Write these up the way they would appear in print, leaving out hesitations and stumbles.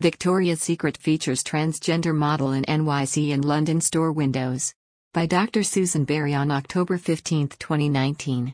Victoria's Secret features transgender model in NYC and London store windows. By Dr. Susan Berry on October 15, 2019.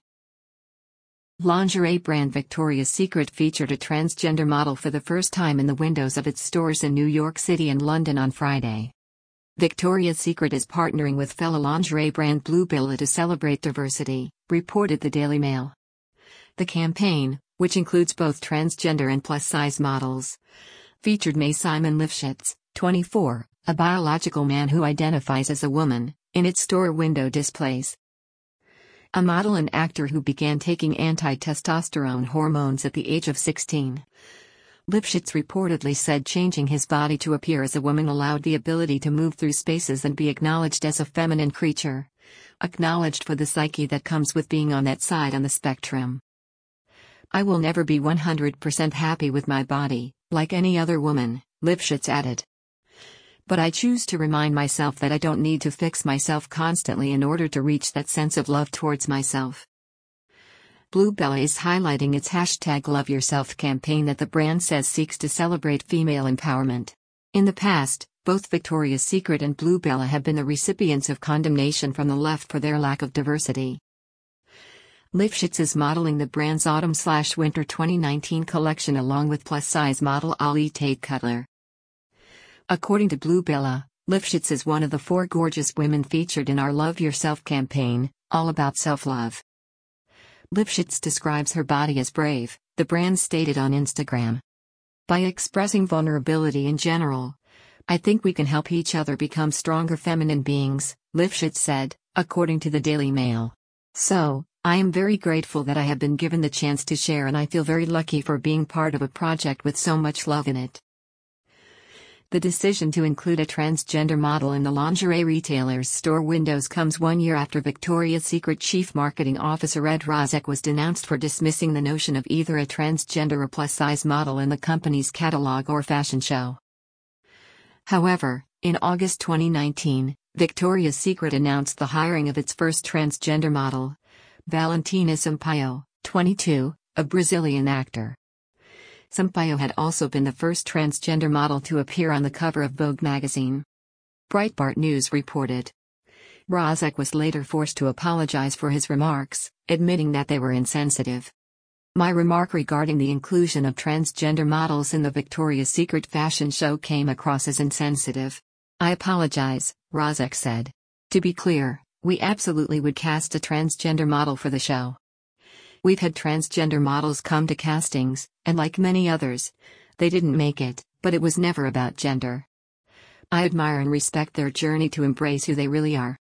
Lingerie brand Victoria's Secret featured a transgender model for the first time in the windows of its stores in New York City and London on Friday. Victoria's Secret is partnering with fellow lingerie brand Bluebella to celebrate diversity, reported the Daily Mail. The campaign, which includes both transgender and plus-size models, featured May Simon Lifshitz, 24, a biological man who identifies as a woman, in its store window displays. A model and actor who began taking anti-testosterone hormones at the age of 16. Lifshitz reportedly said changing his body to appear as a woman allowed the ability to move through spaces and be acknowledged as a feminine creature. Acknowledged for the psyche that comes with being on that side on the spectrum. I will never be 100% happy with my body, like any other woman, Lifshitz added. But I choose to remind myself that I don't need to fix myself constantly in order to reach that sense of love towards myself. Bluebella is highlighting its #LoveYourself campaign that the brand says seeks to celebrate female empowerment. In the past, both Victoria's Secret and Bluebella have been the recipients of condemnation from the left for their lack of diversity. Lifshitz is modeling the brand's autumn/winter 2019 collection along with plus-size model Ollie Tate Cutler. According to Bluebella, Lifshitz is one of the 4 gorgeous women featured in our Love Yourself campaign, all about self-love. Lifshitz describes her body as brave, the brand stated on Instagram. By expressing vulnerability in general, I think we can help each other become stronger feminine beings, Lifshitz said, according to the Daily Mail. So, I am very grateful that I have been given the chance to share, and I feel very lucky for being part of a project with so much love in it. The decision to include a transgender model in the lingerie retailer's store windows comes 1 year after Victoria's Secret Chief Marketing Officer Ed Razek was denounced for dismissing the notion of either a transgender or plus-size model in the company's catalog or fashion show. However, in August 2019, Victoria's Secret announced the hiring of its first transgender model, Valentina Sampaio, 22, a Brazilian actor. Sampaio had also been the first transgender model to appear on the cover of Vogue magazine. Breitbart News reported. Razek was later forced to apologize for his remarks, admitting that they were insensitive. My remark regarding the inclusion of transgender models in the Victoria's Secret fashion show came across as insensitive. I apologize, Razek said. To be clear, we absolutely would cast a transgender model for the show. We've had transgender models come to castings, and like many others, they didn't make it, but it was never about gender. I admire and respect their journey to embrace who they really are.